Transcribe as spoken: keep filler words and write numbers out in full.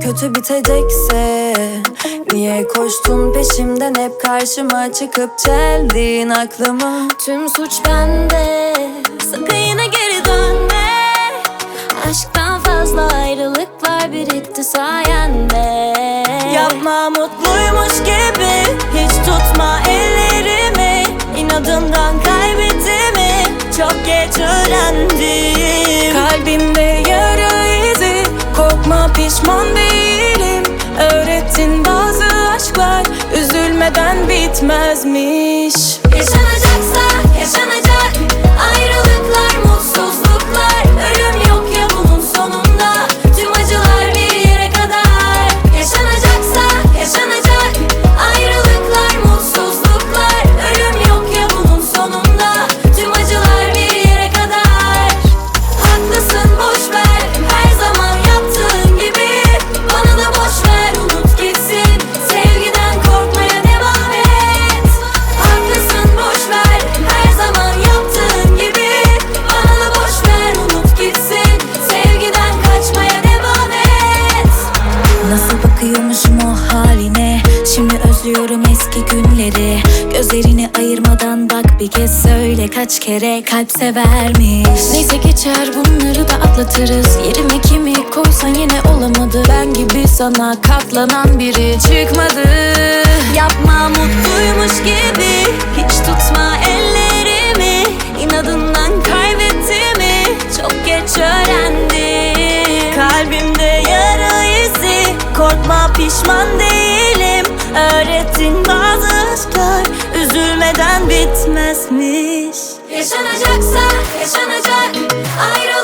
kötü bitecekse niye koştun peşimden, hep karşıma çıkıp çeldin aklımı? Tüm suç bende, sakın yine geri dönme. Aşktan fazla ayrılıklar birikti sayende. Yapma mutluymuş gibi, hiç tutma ellerimi. İnadından kaybettiğimi çok geç öğrendim. Kalbimde yara izi, korkma pişman değilim. Öğrettin bazı aşklar üzülmeden bitmezmiş. Yaşanacaksa yaşanacak, ayrılıklar, mutsuzluklar. Ölüm yok ya bunun sonunda, tüm acılar bir yere kadar. Yaşanacaksa yaşanacak, ayrılıklar, mutsuzluklar. Ölüm yok ya bunun sonunda, tüm acılar bir yere kadar. Haklısın, boş ver, her zaman yaptığın gibi. Bana da boş ver, unut gitsin. Sevgiden korkmaya devam et. Haklısın, boş ver, her zaman yaptığın gibi. Bana da boş ver, unut gitsin. Sevgiden kaçmaya devam et. Nasıl bakıyormuşum o haline, şimdi özlüyorum eski günleri. Gözlerini ayırmadan bak, bir kez söyle kaç kere kalp severmiş. Neyse geçer, bunları da atlatırız. Yerime kimi koysan yine olamadı. Ben gibi sana katlanan biri çıkmadı. Yapma mutluymuş gibi, hiç tutma ellerimi. İnadından kaybettiğimi çok geç öğrendim. Kalbimde yara izi, korkma pişman değilim. Öğrettin bazı aşklar üzülmeden bitmezmiş. Yaşanacaksa yaşanacak, ayrı